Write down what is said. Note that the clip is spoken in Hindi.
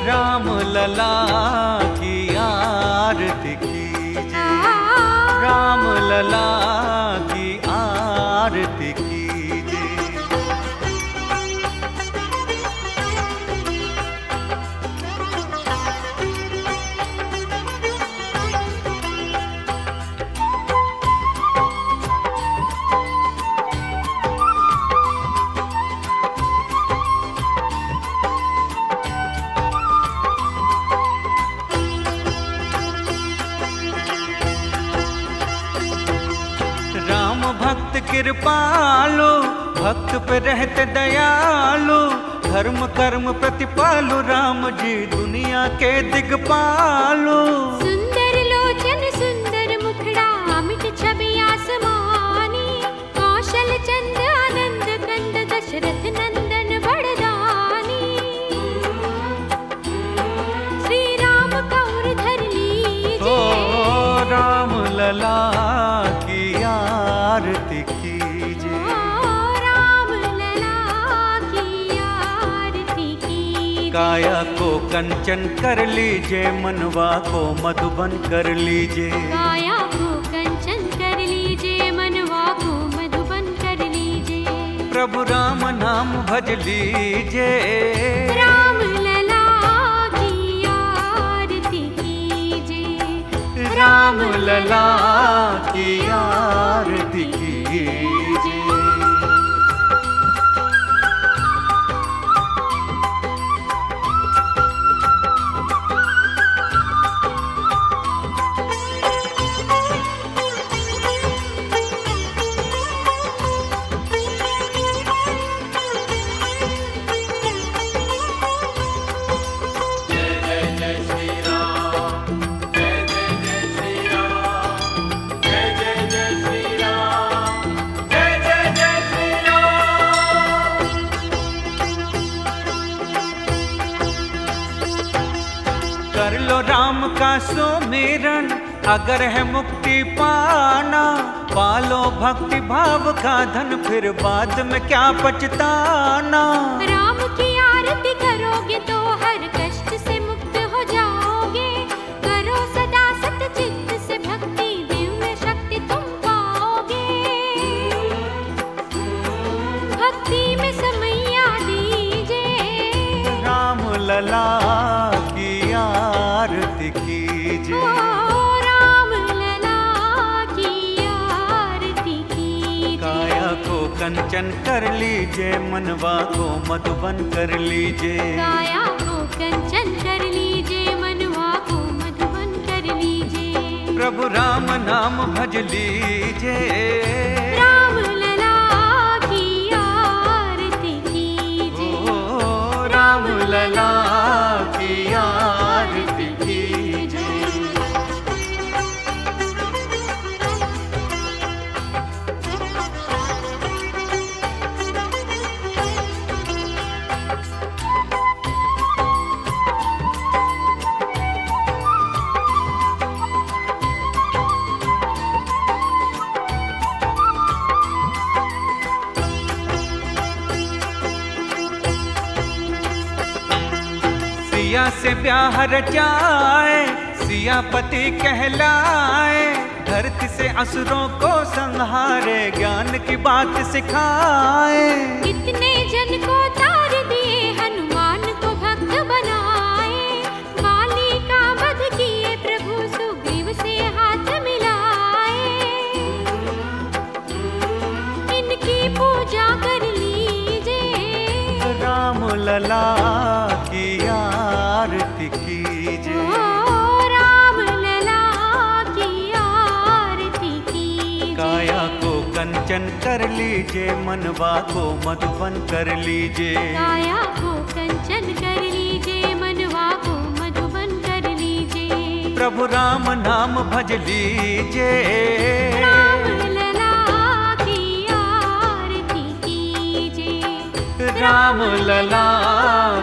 राम लला की आरती कीजिए, राम लला की आरती कीजिए। भक्त कृपालु, भक्त पे रहते दयालु, धर्म कर्म प्रतिपालु, राम जी दुनिया के दिगपालु। सुंदर लोचन सुंदर मुखड़ा, अमिट छवि आसमानी, कौशल चंद आनंद कंद, दशरथ नंदन बड़दानी। श्री राम कौर धर लीजिए, ओ राम लला की आरती कीजिए, राम लला की आरती कीजिए। काया को कंचन कर लीजिए, मनवा को मधुबन कर लीजिए। काया को कंचन कर लीजिए, मनवा को मधुबन कर लीजिए। प्रभु राम नाम भज लीजिए, राम लला की आरती कीजिए, राम लला की आरती कीजिए। कर लो राम का सुमिरन, अगर है मुक्ति पाना, पालो भक्ति भाव का धन, फिर बाद में क्या पछताना। राम की आरती करोगे तो हर कष्ट से मुक्त हो जाओगे, करो सदा सत चित्त से भक्ति, दिव्य शक्ति तुम पाओगे। भक्ति में समैया दीजिए, राम लला की आरती कीजिए, राम लला की आरती कीजिए। काया को कंचन कर लीजिए, मनवा को मधुबन कर लीजिए। काया को कंचन कर लीजिए, मनवा को मधुबन कर लीजिए। प्रभु राम नाम भज लीजिए, राम लला की आरती कीजिए, ओ राम लला की आरती कीजिए। सिया से ब्याह रचाए, सियापति कहलाए, धरती से असुरों को संहारे, ज्ञान की बात सिखाए। कितने जन को तार दिए, हनुमान को भक्त बनाए, बाली का वध किए, प्रभु सुग्रीव से हाथ मिलाए। इनकी पूजा कर लीजिए, राम लला की आरती कीजिए, राम लला की आरती कीजिए। काया को कंचन कर लीजिए, मनवा को मधुबन कर लीजिए। काया को कंचन कर लीजिए, मनवा को मधुबन कर लीजिए। प्रभु राम नाम भज लीजिए, राम लला की आरती कीजिए, राम लला